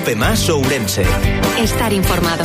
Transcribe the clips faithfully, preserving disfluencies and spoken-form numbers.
Cope Más Ourense. Estar informado.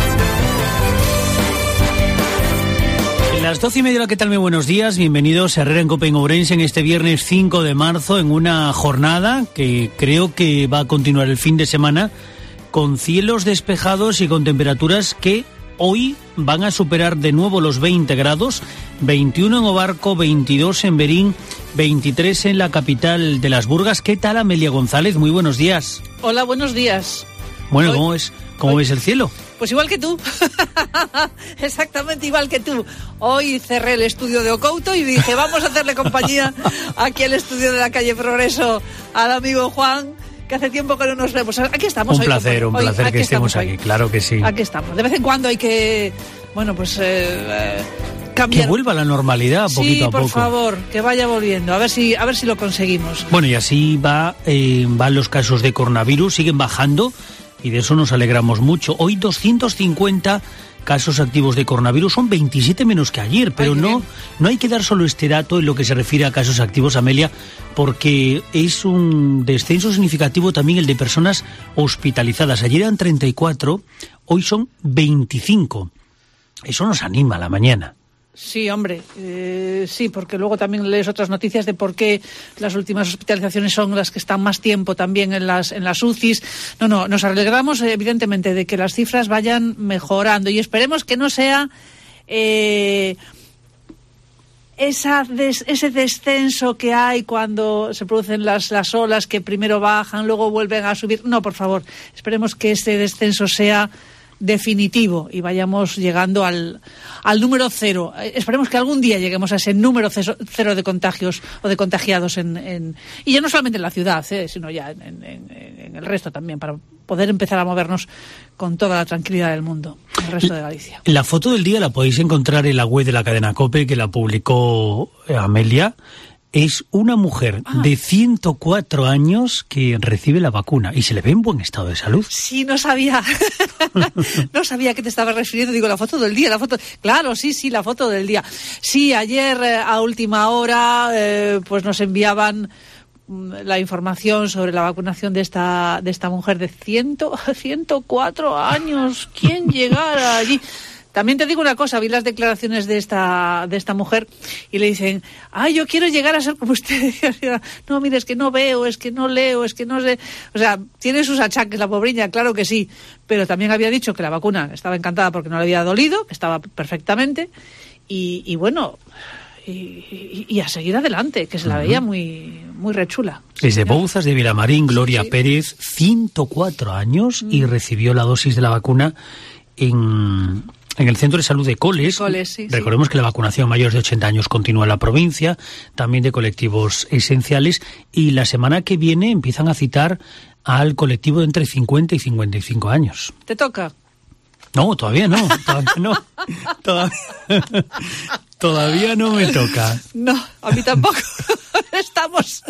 Las doce y media, ¿qué tal? Muy buenos días, bienvenidos a Herrera en Cope en Ourense en este viernes cinco de marzo, en una jornada que creo que va a continuar el fin de semana con cielos despejados y con temperaturas que hoy van a superar de nuevo los veinte grados, veintiuno en Obarco, veintidós en Berín, veintitrés en la capital de las Burgas. ¿Qué tal, Amelia González? Muy buenos días. Hola, buenos días. Bueno, hoy, ¿cómo es? ¿Cómo hoy, ves el cielo? Pues igual que tú, exactamente igual que tú. Hoy cerré el estudio de Ocouto y dije, vamos a hacerle compañía aquí al estudio de la calle Progreso al amigo Juan, que hace tiempo que no nos vemos. Aquí estamos. Un hoy, placer, un hoy, placer aquí que estemos aquí, aquí, claro que sí. Aquí estamos. De vez en cuando hay que, bueno, pues eh, eh, cambiar. Que vuelva a la normalidad poquito sí, a poco. por favor, que vaya volviendo, a ver si, a ver si lo conseguimos. Bueno, y así va, eh, van los casos de coronavirus, siguen bajando. Y de eso nos alegramos mucho. Hoy doscientos cincuenta casos activos de coronavirus, son veintisiete menos que ayer, pero Ay, no, no hay que dar solo este dato en lo que se refiere a casos activos, Amelia, porque es un descenso significativo también el de personas hospitalizadas. Ayer eran treinta y cuatro, hoy son veinticinco. Eso nos anima a la mañana. Sí, hombre, eh, sí, porque luego también lees otras noticias de por qué las últimas hospitalizaciones son las que están más tiempo también en las en las U C Is. No, no, nos alegramos evidentemente de que las cifras vayan mejorando y esperemos que no sea eh, esa des, ese descenso que hay cuando se producen las, las olas que primero bajan, luego vuelven a subir. No, por favor, esperemos que ese descenso sea definitivo y vayamos llegando al, al número cero. Esperemos que algún día lleguemos a ese número cero de contagios o de contagiados en, en y ya no solamente en la ciudad, ¿eh? sino ya en, en, en el resto también, para poder empezar a movernos con toda la tranquilidad del mundo, en el resto de Galicia. La foto del día la podéis encontrar en la web de la cadena COPE, que la publicó Amelia. Es una mujer ah. de ciento cuatro años que recibe la vacuna y se le ve en buen estado de salud. Sí, no sabía. No sabía a qué te estabas refiriendo. Digo, la foto del día, la foto... Claro, sí, sí, la foto del día. Sí, ayer eh, a última hora eh, pues nos enviaban la información sobre la vacunación de esta de esta mujer de ciento cuatro años. ¿Quién llegara allí? También te digo una cosa, vi las declaraciones de esta de esta mujer y le dicen, ay, yo quiero llegar a ser como usted. No, mire, es que no veo, es que no leo, es que no sé. O sea, tiene sus achaques la pobriña, claro que sí, pero también había dicho que la vacuna estaba encantada porque no le había dolido, que estaba perfectamente y, y bueno, y, y, y a seguir adelante, que se la veía muy muy rechula. Desde Bouzas de Vilamarín, Gloria sí. Pérez, ciento cuatro años mm. y recibió la dosis de la vacuna en... En el Centro de Salud de Coles, Coles sí, recordemos sí. que la vacunación a mayores de ochenta años continúa en la provincia, también de colectivos esenciales, y la semana que viene empiezan a citar al colectivo de entre cincuenta y cincuenta y cinco años. ¿Te toca? No, todavía no, todavía no. Todavía, todavía no me toca. No, a mí tampoco. Estamos...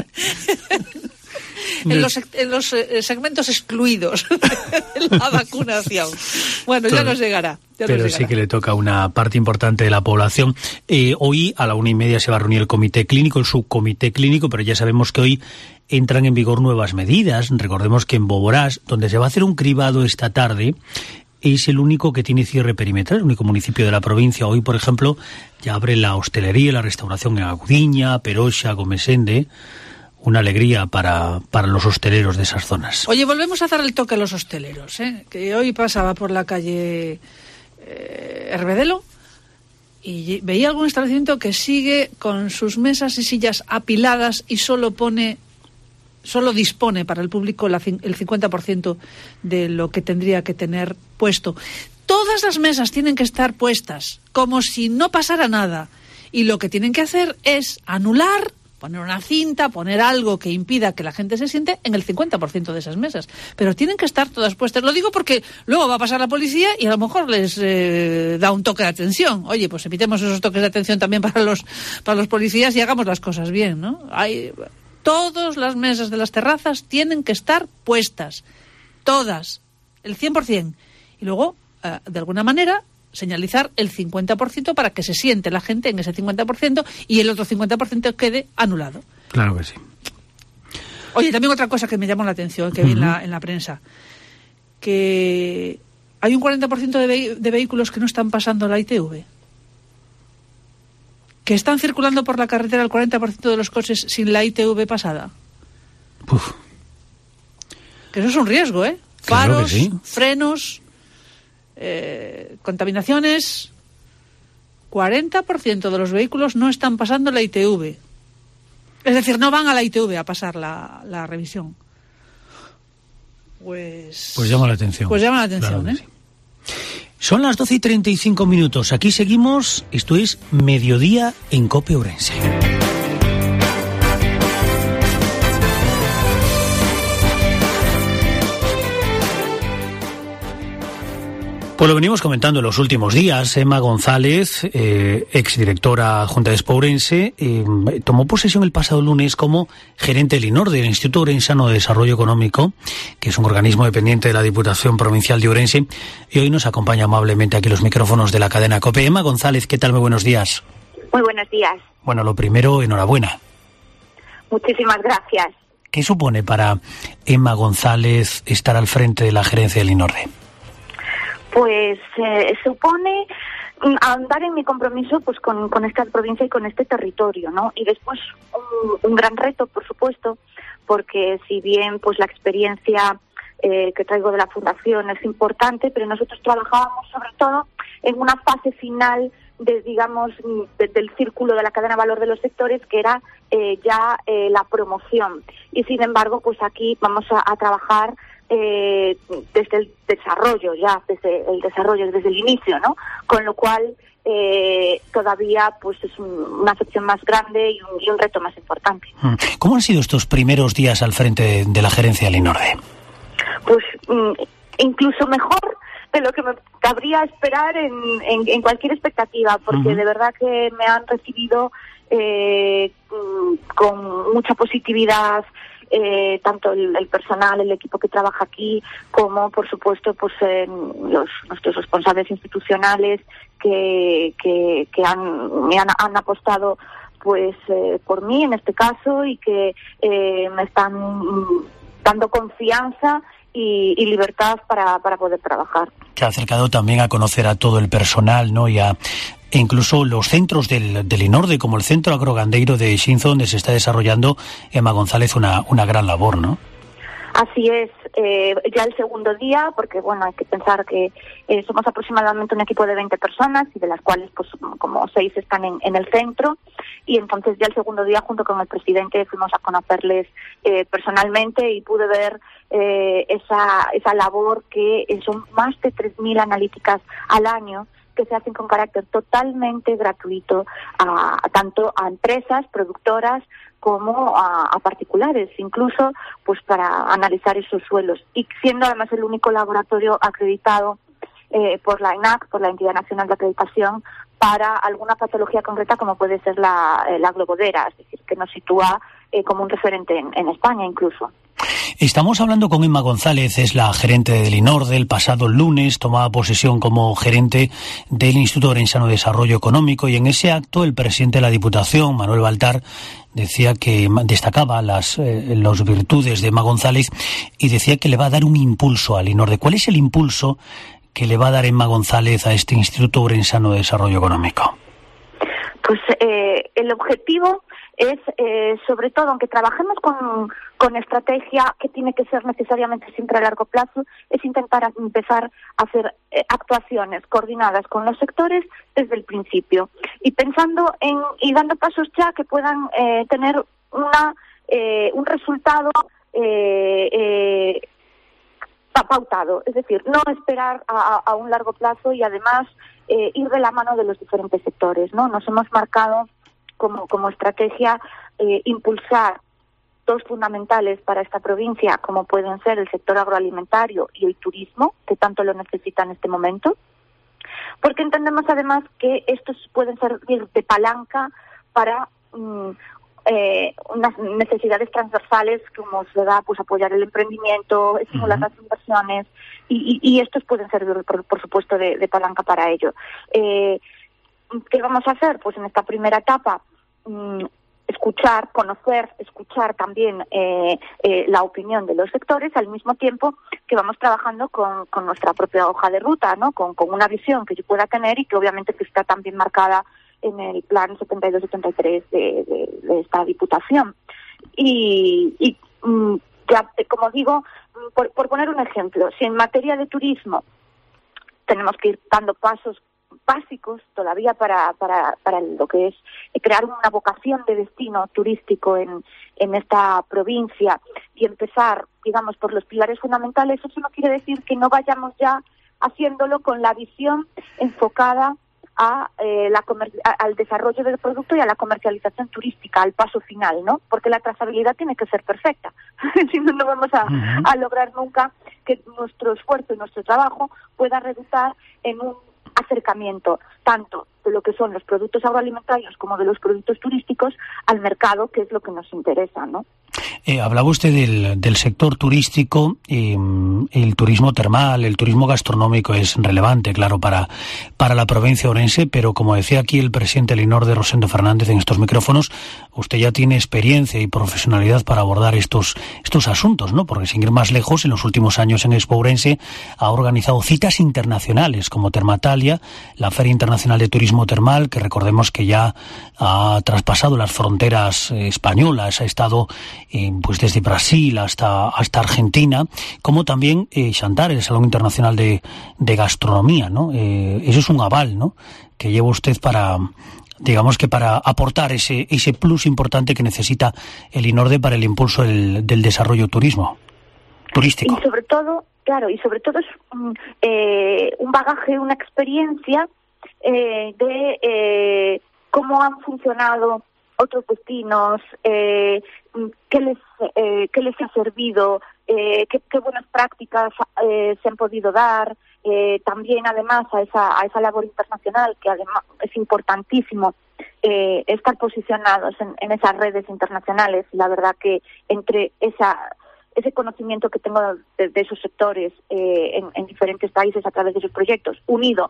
En los, en los eh, segmentos excluidos de la vacunación. Bueno, ya nos llegará. Ya Pero nos llegará. Sí que le toca a una parte importante de la población. Eh, hoy a la una y media se va a reunir el comité clínico, el subcomité clínico, pero ya sabemos que hoy entran en vigor nuevas medidas. Recordemos que en Boborás, donde se va a hacer un cribado esta tarde, es el único que tiene cierre perimetral, el único municipio de la provincia. Hoy, por ejemplo, ya abre la hostelería y la restauración en Agudiña, Peroxa, Gomesende. Una alegría para, para los hosteleros de esas zonas. Oye, volvemos a dar el toque a los hosteleros, ¿eh? Que hoy pasaba por la calle eh, Herbedelo y veía algún establecimiento que sigue con sus mesas y sillas apiladas y solo pone, solo dispone para el público la, el cincuenta por ciento de lo que tendría que tener puesto. Todas las mesas tienen que estar puestas, como si no pasara nada. Y lo que tienen que hacer es anular, poner una cinta, poner algo que impida que la gente se siente en el cincuenta por ciento de esas mesas. Pero tienen que estar todas puestas. Lo digo porque luego va a pasar la policía y a lo mejor les eh, da un toque de atención. Oye, pues evitemos esos toques de atención también para los para los policías y hagamos las cosas bien, ¿no? Hay, todas las mesas de las terrazas tienen que estar puestas. Todas. El cien por ciento. Y luego, eh, de alguna manera, señalizar el cincuenta por ciento para que se siente la gente en ese cincuenta por ciento y el otro cincuenta por ciento quede anulado. Claro que sí. Oye, también otra cosa que me llamó la atención, que uh-huh. vi en la, en la prensa. que hay un cuarenta por ciento de, ve- de vehículos que no están pasando la I T V. Que están circulando por la carretera el cuarenta por ciento de los coches sin la I T V pasada. Uf. Que eso es un riesgo, ¿eh? Claro Faros, que sí. frenos, eh, contaminaciones. cuarenta por ciento de los vehículos no están pasando la I T V. Es decir, no van a la I T V a pasar la, la revisión. Pues... Pues llama la atención. Pues llama la atención, Claro que ¿eh? sí. Son las doce y treinta y cinco minutos. Aquí seguimos. Esto es Mediodía en COPE Ourense. Pues lo venimos comentando en los últimos días. Emma González, eh, exdirectora Junta de Expo Ourense, eh, tomó posesión el pasado lunes como gerente del INORDE, el Instituto Ourensano de Desarrollo Económico, que es un organismo dependiente de la Diputación Provincial de Ourense, y hoy nos acompaña amablemente aquí los micrófonos de la cadena COPE. Emma González, ¿qué tal? Muy buenos días. Muy buenos días. Bueno, lo primero, enhorabuena. Muchísimas gracias. ¿Qué supone para Emma González estar al frente de la gerencia del INORDE? Pues eh, supone andar en mi compromiso pues con, con esta provincia y con este territorio, ¿no? Y después un, un gran reto, por supuesto, porque si bien pues la experiencia eh, que traigo de la Fundación es importante, pero nosotros trabajábamos sobre todo en una fase final de, digamos, de, del círculo de la cadena de valor de los sectores, que era eh, ya eh, la promoción. Y sin embargo, pues aquí vamos a, a trabajar Eh, desde el desarrollo, ya desde el desarrollo, desde el inicio, ¿no? Con lo cual eh, todavía pues es un, una sección más grande y un, y un reto más importante. ¿Cómo han sido estos primeros días al frente de, de la gerencia del INORDE? Pues mm, incluso mejor de lo que me cabría esperar en, en, en cualquier expectativa, porque uh-huh. de verdad que me han recibido eh, con mucha positividad. Eh, tanto el, el personal, el equipo que trabaja aquí, como por supuesto pues eh, los nuestros responsables institucionales que que, que han me han, han apostado pues eh, por mí en este caso y que eh, me están dando confianza y, y libertad para, para poder trabajar. Que ha acercado también a conocer a todo el personal, ¿no? Y a e incluso los centros del, del INORDE, como el Centro Agrogandeiro de Xinzo, donde se está desarrollando, Emma González, una, una gran labor, ¿no? Así es, eh, ya el segundo día, porque bueno, hay que pensar que eh, somos aproximadamente un equipo de veinte personas, y de las cuales pues como seis están en, en el centro, y entonces ya el segundo día junto con el presidente fuimos a conocerles eh, personalmente y pude ver eh, esa, esa labor que son más de tres mil analíticas al año, que se hacen con carácter totalmente gratuito a, a tanto a empresas productoras como a, a particulares, incluso pues para analizar esos suelos, y siendo además el único laboratorio acreditado eh, por la ENAC, por la Entidad Nacional de Acreditación, para alguna patología concreta como puede ser la, la globodera, es decir, que nos sitúa eh, como un referente en, en España incluso. Estamos hablando con Emma González, es la gerente del INORDE. El pasado lunes tomaba posesión como gerente del Instituto Ourensano de Desarrollo Económico, y en ese acto el presidente de la Diputación, Manuel Baltar, decía que destacaba las eh, las virtudes de Emma González y decía que le va a dar un impulso al INORDE. ¿Cuál es el impulso que le va a dar Emma González a este Instituto Ourensano de Desarrollo Económico? Pues eh, el objetivo es, eh, sobre todo, aunque trabajemos con, con estrategia que tiene que ser necesariamente siempre a largo plazo, es intentar empezar a hacer eh, actuaciones coordinadas con los sectores desde el principio y pensando en y dando pasos ya que puedan eh, tener una eh, un resultado eh, eh, pautado, es decir, no esperar a, a un largo plazo y además eh, ir de la mano de los diferentes sectores, ¿no? Nos hemos marcado como, como estrategia eh, impulsar dos fundamentales para esta provincia, como pueden ser el sector agroalimentario y el turismo, que tanto lo necesita en este momento, porque entendemos además que estos pueden servir de palanca para mm, eh, unas necesidades transversales, como se da pues apoyar el emprendimiento, estimular uh-huh. las inversiones, y, y, y estos pueden servir, por, por supuesto, de, de palanca para ello. Eh, ¿Qué vamos a hacer? Pues en esta primera etapa, mmm, escuchar, conocer, escuchar también eh, eh, la opinión de los sectores, al mismo tiempo que vamos trabajando con, con nuestra propia hoja de ruta, ¿no? Con, con una visión que yo pueda tener y que obviamente que está también marcada en el plan setenta y dos setenta y tres de, de, de esta Diputación. Y, y ya, como digo, por, por poner un ejemplo, si en materia de turismo tenemos que ir dando pasos básicos todavía para, para, para lo que es crear una vocación de destino turístico en, en esta provincia y empezar, digamos, por los pilares fundamentales, eso no quiere decir que no vayamos ya haciéndolo con la visión enfocada a, eh, la comer- a, al desarrollo del producto y a la comercialización turística, al paso final, ¿no? Porque la trazabilidad tiene que ser perfecta. Si no, no vamos a, uh-huh. a lograr nunca que nuestro esfuerzo y nuestro trabajo pueda redundar en un acercamiento tanto de lo que son los productos agroalimentarios como de los productos turísticos al mercado, que es lo que nos interesa, ¿no? Eh, hablaba usted del, del sector turístico, eh, el turismo termal, el turismo gastronómico es relevante, claro, para, para la provincia orense, pero como decía aquí el presidente Linorde Rosendo Fernández en estos micrófonos, usted ya tiene experiencia y profesionalidad para abordar estos, estos asuntos, ¿no? Porque sin ir más lejos, en los últimos años en Expo Ourense ha organizado citas internacionales como Termatalia, la Feria Internacional de Turismo Termal, que recordemos que ya ha traspasado las fronteras eh, españolas, ha estado eh, pues desde Brasil hasta hasta Argentina, como también eh, Xantar, el Salón Internacional de, de Gastronomía, ¿no? Eh, eso es un aval, ¿no?, que lleva usted para, digamos que para aportar ese ese plus importante que necesita el Linorde para el impulso del, del desarrollo turismo turístico. Y sobre todo, claro, y sobre todo es um, eh, un bagaje, una experiencia eh, de eh, cómo han funcionado otros destinos, eh, qué les eh, qué les ha servido, eh, qué, qué buenas prácticas eh, se han podido dar, eh, también además a esa a esa labor internacional, que además es importantísimo eh, estar posicionados en, en esas redes internacionales. La verdad que entre esa ese conocimiento que tengo de, de esos sectores eh, en, en diferentes países a través de sus proyectos, unido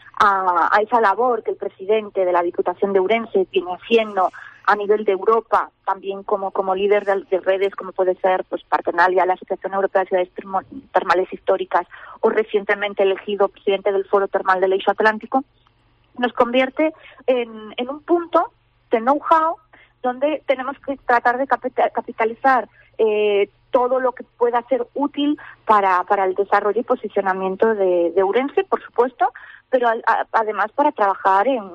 a, a esa labor que el presidente de la Diputación de Ourense viene haciendo a nivel de Europa, también como como líder de, de redes como puede ser pues Partenalia, la Asociación Europea de Ciudades Termales Históricas, o recientemente elegido presidente del Foro Termal del Eixo Atlántico, nos convierte en, en un punto de know-how donde tenemos que tratar de capitalizar eh, todo lo que pueda ser útil para, para el desarrollo y posicionamiento de, de Ourense, por supuesto, pero a, a, además para trabajar en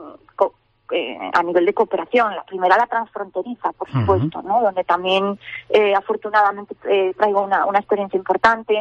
Eh, a nivel de cooperación. La primera, la transfronteriza, por supuesto, uh-huh. ¿no? Donde también eh, afortunadamente eh, traigo una, una experiencia importante.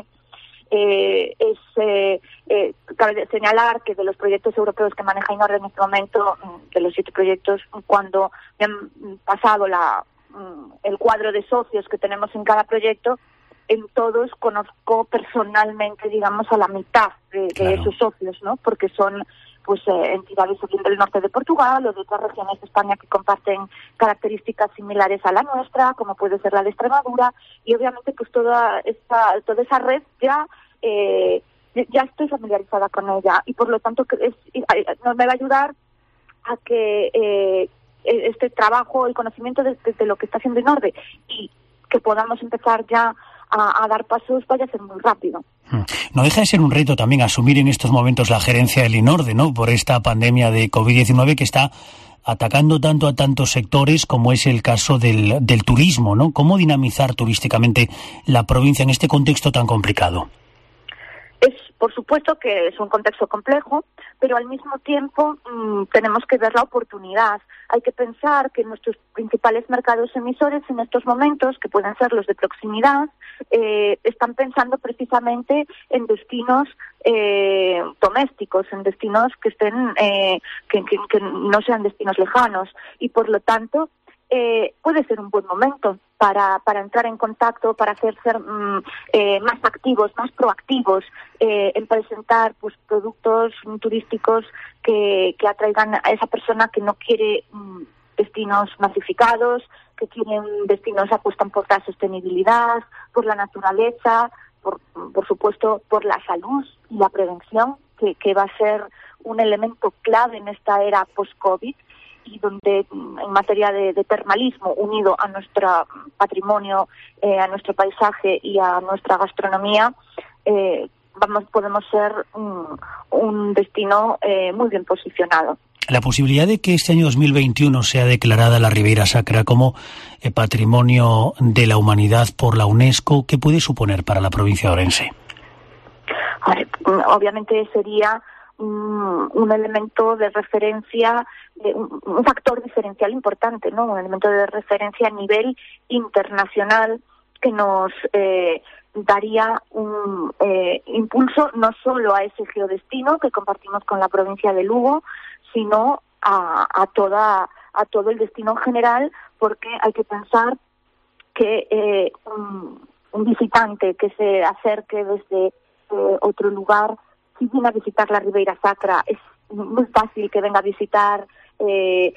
Eh, es eh, eh, cabe señalar que de los proyectos europeos que maneja Linorde en este momento, de los siete proyectos, cuando me han pasado la el cuadro de socios que tenemos en cada proyecto, en todos conozco personalmente, digamos, a la mitad de, claro. de esos socios, ¿no? Porque son pues eh, entidades bien del norte de Portugal o de otras regiones de España que comparten características similares a la nuestra, como puede ser la de Extremadura, y obviamente pues toda esta toda esa red ya eh, ya estoy familiarizada con ella, y por lo tanto es, nos me va a ayudar a que eh, este trabajo, el conocimiento de, de, de lo que está haciendo Linorde y que podamos empezar ya A, a dar pasos vaya a ser muy rápido. No deja de ser un reto también asumir en estos momentos la gerencia del Linorde, ¿no?, por esta pandemia de covid diecinueve que está atacando tanto a tantos sectores como es el caso del, del turismo, ¿no? ¿Cómo dinamizar turísticamente la provincia en este contexto tan complicado? Es, por supuesto que es un contexto complejo, pero al mismo tiempo mmm, tenemos que ver la oportunidad. Hay que pensar que nuestros principales mercados emisores en estos momentos, que pueden ser los de proximidad, eh, están pensando precisamente en destinos eh, domésticos, en destinos que estén eh, que, que, que no sean destinos lejanos, y por lo tanto Eh, puede ser un buen momento para, para entrar en contacto, para hacer ser mm, eh, más activos, más proactivos eh, en presentar pues productos mm, turísticos que, que atraigan a esa persona que no quiere mm, destinos masificados, que quieren destinos que apuestan por la sostenibilidad, por la naturaleza, por, por supuesto por la salud y la prevención, que, que va a ser un elemento clave en esta era post-COVID. y donde en materia de, de termalismo, unido a nuestro patrimonio, eh, a nuestro paisaje y a nuestra gastronomía, eh, vamos podemos ser un, un destino eh, muy bien posicionado. La posibilidad de que este año dos mil veintiuno sea declarada la Ribeira Sacra como eh, Patrimonio de la Humanidad por la UNESCO, ¿qué puede suponer para la provincia de Ourense? Ver, obviamente sería un, un elemento de referencia, de un, un factor diferencial importante, ¿no? Un elemento de referencia a nivel internacional que nos eh, daría un eh, impulso no solo a ese geodestino que compartimos con la provincia de Lugo, sino a, a toda a todo el destino en general, porque hay que pensar que eh, un, un visitante que se acerque desde eh, otro lugar, si viene a visitar la Ribeira Sacra, es muy fácil que venga a visitar eh,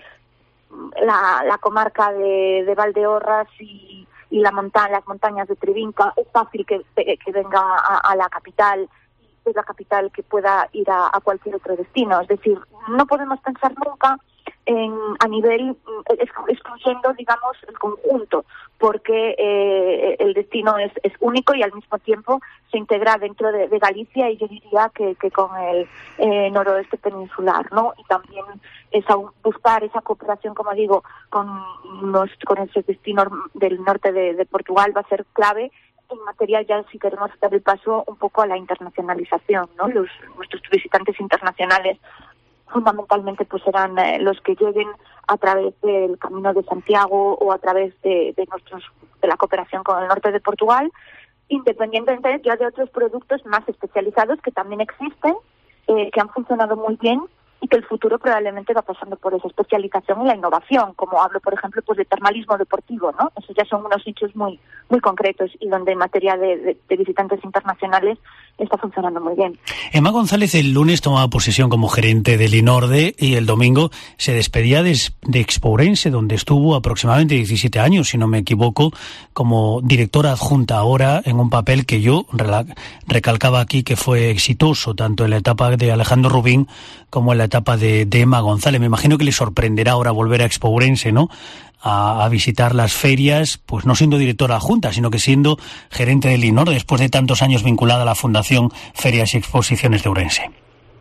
la, la comarca de, de Valdeorras y, y la monta- las montañas de Trevinca. Es fácil que, que venga a, a la capital, es la capital que pueda ir a, a cualquier otro destino. Es decir, no podemos pensar nunca en a nivel excluyendo, digamos, el conjunto, porque eh, el destino es, es único y al mismo tiempo se integra dentro de, de Galicia, y yo diría que, que con el eh, noroeste peninsular, ¿no? Y también esa, buscar esa cooperación, como digo, con los con ese destino del norte de, de Portugal va a ser clave en materia, ya si queremos dar el paso un poco a la internacionalización, ¿no? Los nuestros visitantes internacionales fundamentalmente pues serán eh, los que lleguen a través del Camino de Santiago o a través de, de nuestros de la cooperación con el norte de Portugal, independientemente ya de otros productos más especializados que también existen, eh, que han funcionado muy bien y que el futuro probablemente va pasando por esa especialización y la innovación, como hablo, por ejemplo, pues de termalismo deportivo, ¿no? Esos ya son unos nichos muy muy concretos y donde en materia de, de, de visitantes internacionales está funcionando muy bien. Emma González el lunes tomaba posesión como gerente del INORDE y el domingo se despedía de, de Expo Ourense, donde estuvo aproximadamente diecisiete años, si no me equivoco, como directora adjunta ahora, en un papel que yo recalcaba aquí que fue exitoso, tanto en la etapa de Alejandro Rubín como en la etapa de, de Emma González. Me imagino que le sorprenderá ahora volver a Expo Ourense, ¿no? A, a visitar las ferias, pues no siendo directora adjunta, sino que siendo gerente del INORDE, después de tantos años vinculada a la Fundación Ferias y Exposiciones de Ourense.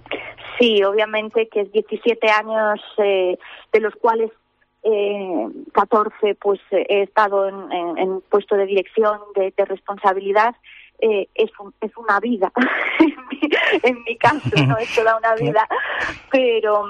Sí, obviamente que es diecisiete años, eh, de los cuales eh, catorce pues eh, he estado en, en, en puesto de dirección, de, de responsabilidad. Eh, es, un, es una vida, en, mi, en mi caso, no es toda una vida, pero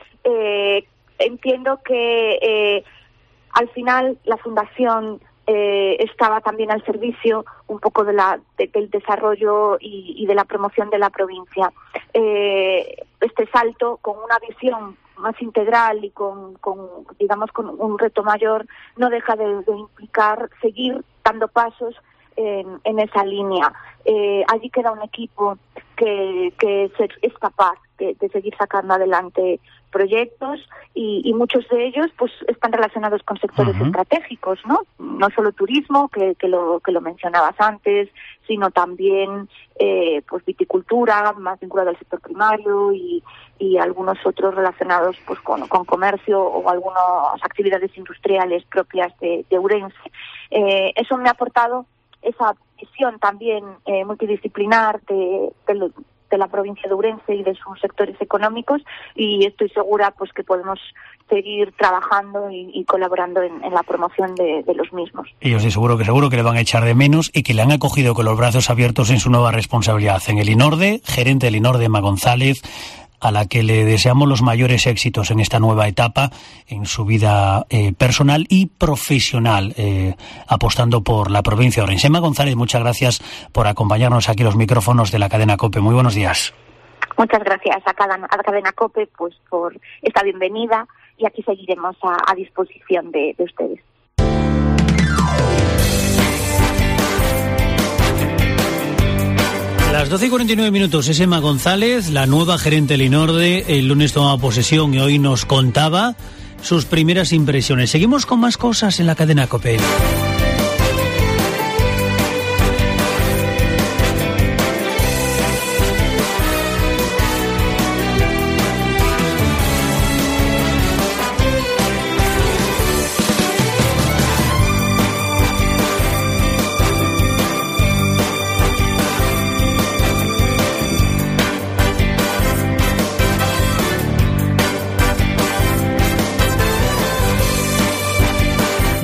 eh, entiendo que eh, al final la fundación eh, estaba también al servicio un poco de la de, del desarrollo y, y de la promoción de la provincia. Eh, este salto con una visión más integral y con, con digamos con un reto mayor no deja de, de implicar seguir dando pasos en, en esa línea. Eh, allí queda un equipo que, que es capaz de, de seguir sacando adelante proyectos y, y muchos de ellos pues están relacionados con sectores uh-huh. estratégicos, ¿no? No solo turismo, que, que lo que lo mencionabas antes, sino también eh, pues viticultura, más vinculado al sector primario y, y algunos otros relacionados pues con, con comercio o algunas actividades industriales propias de, de Ourense. Eh, eso me ha aportado esa visión también eh, multidisciplinar de, de, de la provincia de Ourense y de sus sectores económicos, y estoy segura pues que podemos seguir trabajando y, y colaborando en, en la promoción de, de los mismos. Y yo estoy seguro que seguro que le van a echar de menos y que le han acogido con los brazos abiertos en su nueva responsabilidad en el INORDE, gerente del INORDE, Emma González, a la que le deseamos los mayores éxitos en esta nueva etapa en su vida eh, personal y profesional, eh, apostando por la provincia de Ourense. Emma González, muchas gracias por acompañarnos aquí a los micrófonos de la cadena COPE. Muy buenos días. Muchas gracias a, cada, a la cadena COPE pues por esta bienvenida, y aquí seguiremos a, a disposición de, de ustedes. Las doce y cuarenta y nueve minutos, es Emma González, la nueva gerente del INORDE. El lunes tomaba posesión y hoy nos contaba sus primeras impresiones. Seguimos con más cosas en la cadena COPE.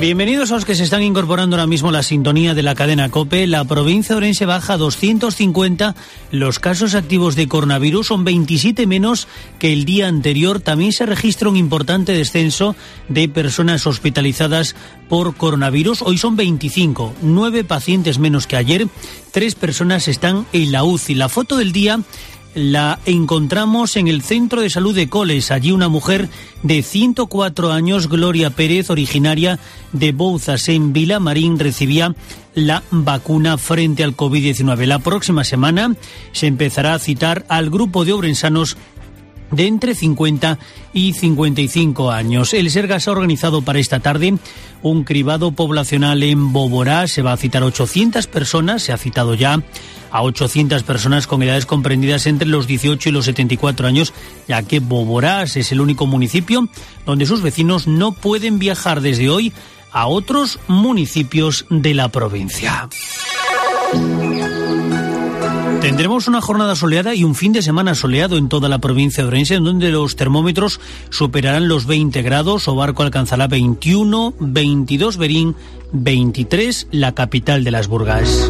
Bienvenidos a los que se están incorporando ahora mismo a la sintonía de la cadena COPE. La provincia de Ourense baja a doscientos cincuenta los casos activos de coronavirus, son veintisiete menos que el día anterior. También se registra un importante descenso de personas hospitalizadas por coronavirus. Hoy son veinticinco, nueve pacientes menos que ayer. Tres personas están en la U C I. La foto del día la encontramos en el Centro de Salud de Coles. Allí una mujer de ciento cuatro años, Gloria Pérez, originaria de Bouzas, en Vilamarín, recibía la vacuna frente al COVID diecinueve. La próxima semana se empezará a citar al grupo de ourensanos de entre cincuenta y cincuenta y cinco años. El Sergas ha organizado para esta tarde un cribado poblacional en Boborás. Se va a citar ochocientas personas, se ha citado ya a ochocientas personas con edades comprendidas entre los dieciocho y los setenta y cuatro años, ya que Boborás es el único municipio donde sus vecinos no pueden viajar desde hoy a otros municipios de la provincia. Tendremos una jornada soleada y un fin de semana soleado en toda la provincia de Ourense, en donde los termómetros superarán los veinte grados. Obarco alcanzará veintiuno, veintidós Verín, veintitrés la capital de las Burgas.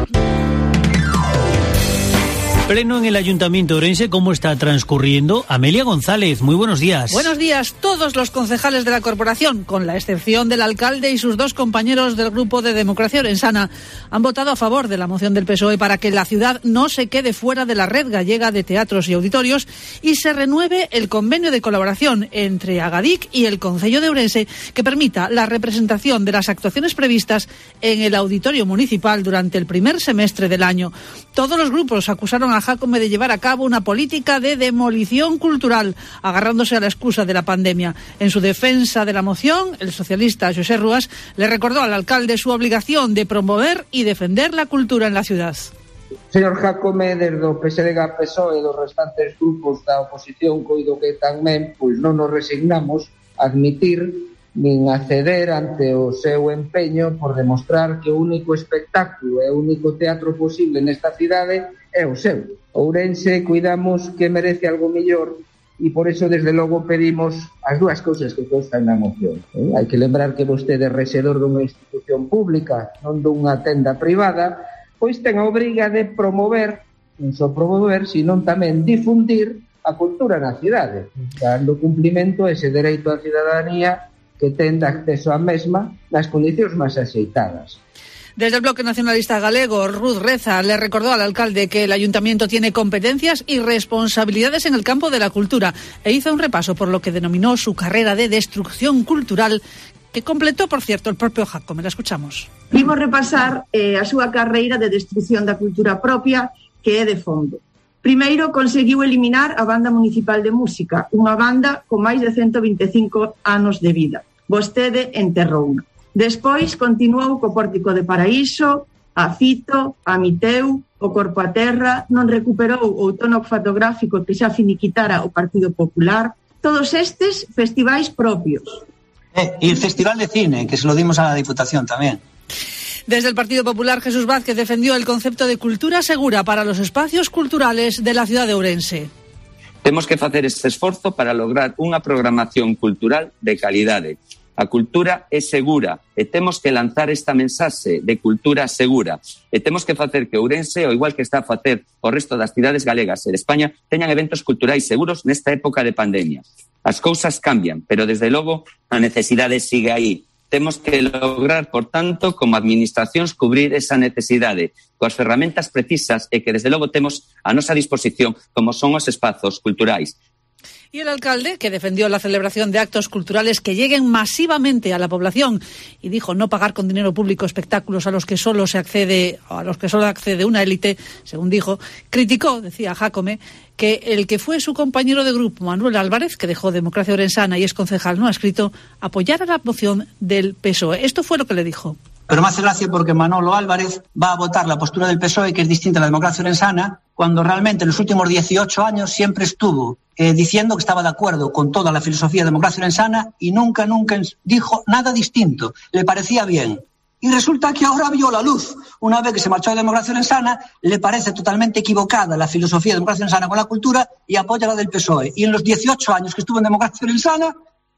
Pleno en el Ayuntamiento de Ourense, ¿cómo está transcurriendo? Amelia González, muy buenos días. Buenos días. Todos los concejales de la corporación, con la excepción del alcalde y sus dos compañeros del Grupo de Democracia Orensana, han votado a favor de la moción del P S O E para que la ciudad no se quede fuera de la red gallega de teatros y auditorios y se renueve el convenio de colaboración entre Agadic y el Concello de Ourense, que permita la representación de las actuaciones previstas en el auditorio municipal durante el primer semestre del año. Todos los grupos acusaron a Jácome de llevar a cabo una política de demolición cultural, agarrándose a la excusa de la pandemia. En su defensa de la moción, el socialista José Rúas le recordó al alcalde su obligación de promover y defender la cultura en la ciudad. Señor Jácome, desde o P S D G, P S O E e dos restantes grupos da oposición, coido que tamén pois non nos resignamos a admitir nin acceder ante o seu empeño por demostrar que o único espectáculo e o único teatro posible nesta cidade é o seu. Ourense cuidamos que merece algo mellor e por eso desde logo pedimos as dúas cousas que constan na moción. Eh? Hai que lembrar que vostede é rexedor dunha institución pública, non dunha tenda privada, pois ten a obriga de promover, non só promover, sino tamén difundir a cultura na cidade, dando cumplimento a ese dereito á cidadanía que ten acceso á mesma nas condicións máis axeitadas. Desde el Bloque Nacionalista Galego, Ruth Reza le recordó al alcalde que el ayuntamiento tiene competencias y responsabilidades en el campo de la cultura e hizo un repaso por lo que denominó su carrera de destrucción cultural, que completó, por cierto, el propio Jácome. La escuchamos. Vimos repasar eh, a súa carreira de destrucción da cultura propia, que é de fondo. Primeiro, conseguiu eliminar a Banda Municipal de Música, unha banda con máis de ciento veinticinco anos de vida. Vostede enterrouna. Despois continuou co Pórtico de Paraíso, a Fito, a Miteu, o Corpo a Terra, non recuperou o tono fotográfico que xa finiquitara o Partido Popular. Todos estes festivais propios. Eh, y el Festival de Cine, que se lo dimos a la Diputación también. Desde el Partido Popular, Jesús Vázquez defendió el concepto de cultura segura para los espacios culturales de la ciudad de Ourense. Temos que facer este esforzo para lograr unha programación cultural de calidade. A cultura é segura e temos que lanzar esta mensaxe de cultura segura. E temos que facer que Ourense, ao igual que está a facer o resto das cidades galegas e de España, teñan eventos culturais seguros nesta época de pandemia. As cousas cambian, pero desde logo a necesidade sigue aí. Temos que lograr, por tanto, como administracións, cubrir esa necesidade coas ferramentas precisas e que desde logo temos a nosa disposición, como son os espazos culturais. Y el alcalde, que defendió la celebración de actos culturales que lleguen masivamente a la población y dijo no pagar con dinero público espectáculos a los que solo se accede, a los que solo accede una élite, según dijo, criticó, decía Jácome, que el que fue su compañero de grupo, Manuel Álvarez, que dejó Democracia Orensana y es concejal no adscrito, apoyara la moción del P S O E. Esto fue lo que le dijo. Pero me hace gracia porque Manolo Álvarez va a votar la postura del P S O E, que es distinta a la Democracia Orensana, cuando realmente en los últimos dieciocho años siempre estuvo eh, diciendo que estaba de acuerdo con toda la filosofía de Democracia Orensana y nunca, nunca dijo nada distinto. Le parecía bien. Y resulta que ahora vio la luz. Una vez que se marchó de Democracia Orensana, le parece totalmente equivocada la filosofía de Democracia Orensana con la cultura y apoya la del P S O E. Y en los dieciocho años que estuvo en Democracia Orensana,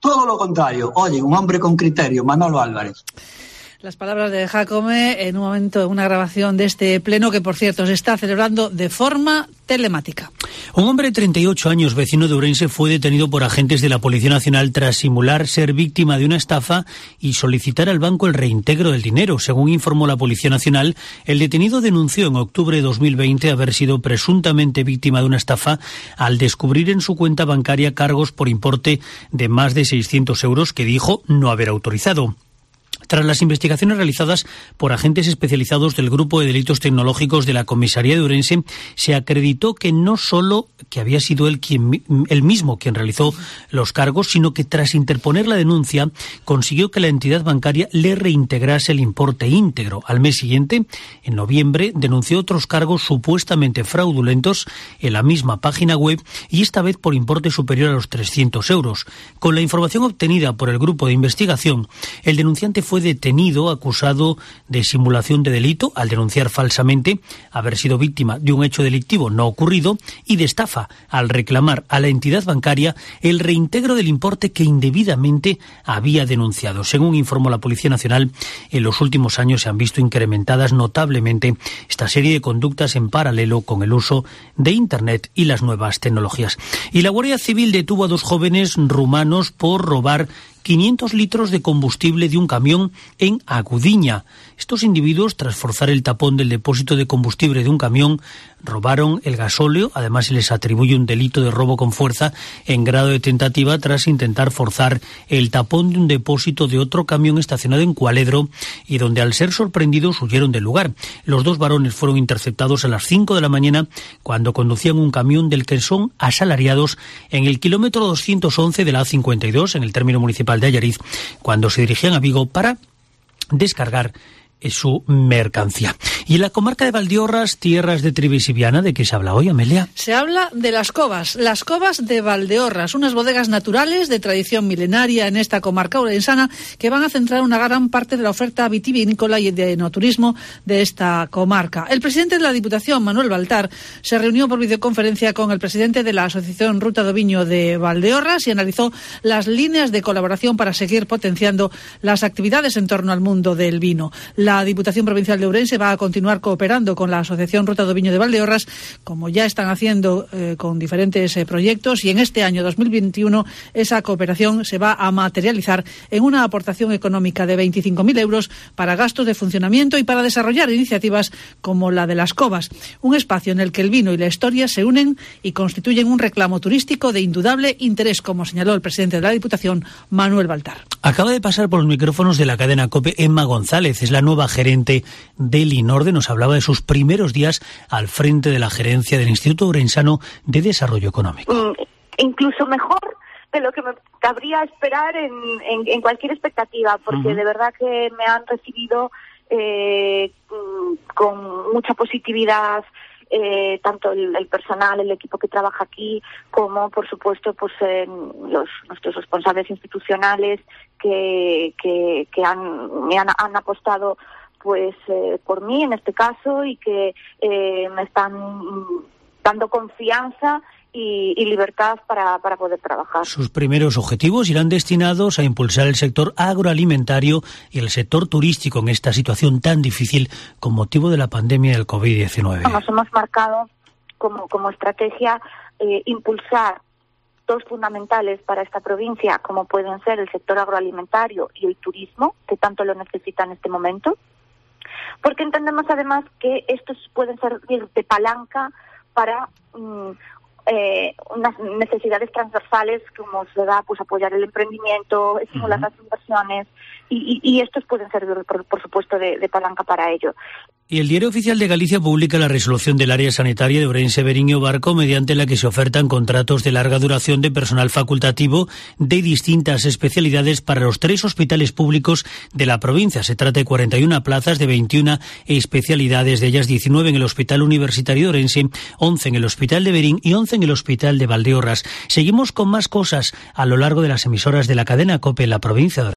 Todo lo contrario. Oye, un hombre con criterio, Manolo Álvarez. Las palabras de Jácome en un momento, en una grabación de este pleno que, por cierto, se está celebrando de forma telemática. Un hombre de treinta y ocho años, vecino de Ourense, fue detenido por agentes de la Policía Nacional tras simular ser víctima de una estafa y solicitar al banco el reintegro del dinero. Según informó la Policía Nacional, el detenido denunció en octubre de dos mil veinte haber sido presuntamente víctima de una estafa al descubrir en su cuenta bancaria cargos por importe de más de seiscientos euros que dijo no haber autorizado. Tras las investigaciones realizadas por agentes especializados del Grupo de Delitos Tecnológicos de la Comisaría de Ourense, se acreditó que no solo que había sido él, quien, él mismo quien realizó los cargos, sino que tras interponer la denuncia consiguió que la entidad bancaria le reintegrase el importe íntegro. Al mes siguiente, en noviembre, denunció otros cargos supuestamente fraudulentos en la misma página web y esta vez por importe superior a los trescientos euros. Con la información obtenida por el grupo de investigación, el denunciante fue detenido acusado de simulación de delito al denunciar falsamente haber sido víctima de un hecho delictivo no ocurrido y de estafa al reclamar a la entidad bancaria el reintegro del importe que indebidamente había denunciado. Según informó la Policía Nacional, en los últimos años se han visto incrementadas notablemente esta serie de conductas en paralelo con el uso de Internet y las nuevas tecnologías. Y la Guardia Civil detuvo a dos jóvenes rumanos por robar quinientos litros de combustible de un camión en Agudiña. Estos individuos, tras forzar el tapón del depósito de combustible de un camión, robaron el gasóleo. Además, se les atribuye un delito de robo con fuerza en grado de tentativa tras intentar forzar el tapón de un depósito de otro camión estacionado en Cualedro y donde, al ser sorprendidos, huyeron del lugar. Los dos varones fueron interceptados a las cinco de la mañana cuando conducían un camión del que son asalariados en el kilómetro doscientos once de la A cincuenta y dos, en el término municipal de Allariz, cuando se dirigían a Vigo para descargar su mercancía. Y en la comarca de Valdeorras, tierras de Trives y Viana, ¿de qué se habla hoy, Amelia? Se habla de las covas, las covas de Valdeorras, unas bodegas naturales de tradición milenaria en esta comarca orensana que van a centrar una gran parte de la oferta vitivinícola y de enoturismo de esta comarca. El presidente de la Diputación, Manuel Baltar, se reunió por videoconferencia con el presidente de la Asociación Ruta do Viño de Valdeorras y analizó las líneas de colaboración para seguir potenciando las actividades en torno al mundo del vino. La La Diputación Provincial de Ourense va a continuar cooperando con la Asociación Ruta do Viño de Valdeorras, como ya están haciendo eh, con diferentes eh, proyectos, y en este año dos mil veintiuno esa cooperación se va a materializar en una aportación económica de veinticinco mil euros para gastos de funcionamiento y para desarrollar iniciativas como la de las covas, un espacio en el que el vino y la historia se unen y constituyen un reclamo turístico de indudable interés, como señaló el presidente de la Diputación, Manuel Baltar. Acaba de pasar por los micrófonos de la cadena COPE Emma González, es la nueva gerente del INORDE, nos hablaba de sus primeros días al frente de la gerencia del Instituto Orensano de Desarrollo Económico. Mm, incluso mejor de lo que me cabría esperar en, en, en cualquier expectativa, porque uh-huh. de verdad que me han recibido eh, con mucha positividad, eh, tanto el, el personal, el equipo que trabaja aquí, como por supuesto pues eh, los nuestros responsables institucionales que que, que han me han, han apostado pues eh, por mí en este caso y que eh, me están dando confianza y, y libertad para, para poder trabajar. Sus primeros objetivos irán destinados a impulsar el sector agroalimentario y el sector turístico en esta situación tan difícil con motivo de la pandemia del covid diecinueve. Nos hemos marcado como, como estrategia eh, impulsar dos fundamentales para esta provincia, como pueden ser el sector agroalimentario y el turismo, que tanto lo necesita en este momento, porque entendemos además que estos pueden servir de palanca para mm, eh, unas necesidades transversales, como se da pues apoyar el emprendimiento, estimular uh-huh. las inversiones, y, y, y estos pueden servir, por, por supuesto, de, de palanca para ello. Y el Diario Oficial de Galicia publica la resolución del área sanitaria de Ourense, Verín y Barco, mediante la que se ofertan contratos de larga duración de personal facultativo de distintas especialidades para los tres hospitales públicos de la provincia. Se trata de cuarenta y una plazas de veintiuna especialidades, de ellas diecinueve en el Hospital Universitario de Ourense, once en el Hospital de Verín y once en el Hospital de Valdeorras. Seguimos con más cosas a lo largo de las emisoras de la cadena COPE en la provincia de Ourense.